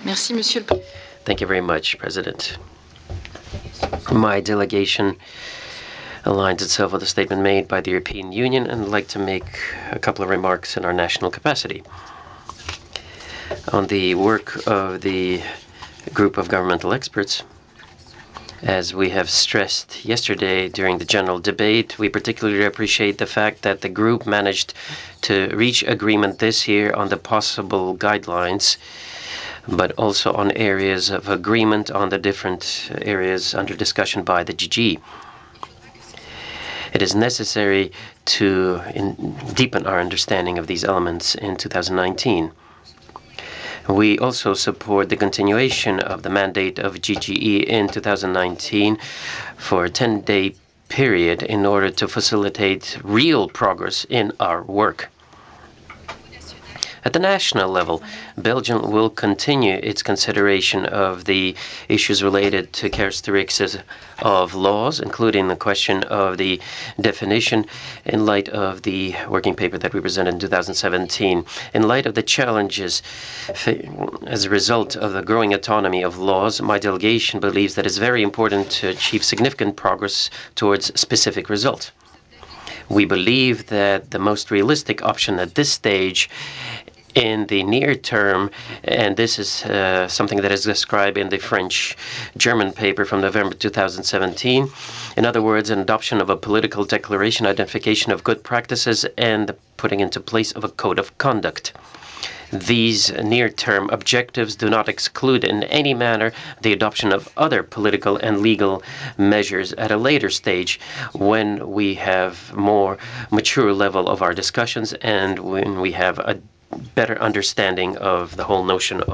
Thank you very much, President. My delegation aligns itself with the statement made by the European Union and would like to make a couple of remarks in our national capacity. On the work of the group of governmental experts, as we have stressed yesterday during the general debate, we particularly appreciate the fact that the group managed to reach agreement this year on the possible guidelines, but also on areas of agreement on the different areas under discussion by the GG. It is necessary to deepen our understanding of these elements in 2019. We also support the continuation of the mandate of GGE in 2019 for a 10-day period in order to facilitate real progress in our work. At the national level, Belgium will continue its consideration of the issues related to characteristics of laws, including the question of the definition in light of the working paper that we presented in 2017. In light of the challenges as a result of the growing autonomy of laws, my delegation believes that it's very important to achieve significant progress towards specific results. We believe that the most realistic option at this stage in the near term, and this is something that is described in the French-German paper from November 2017. In other words, an adoption of a political declaration, identification of good practices, and the putting into place of a code of conduct. These near-term objectives do not exclude in any manner the adoption of other political and legal measures at a later stage when we have more mature level of our discussions and when we have a better understanding of the whole notion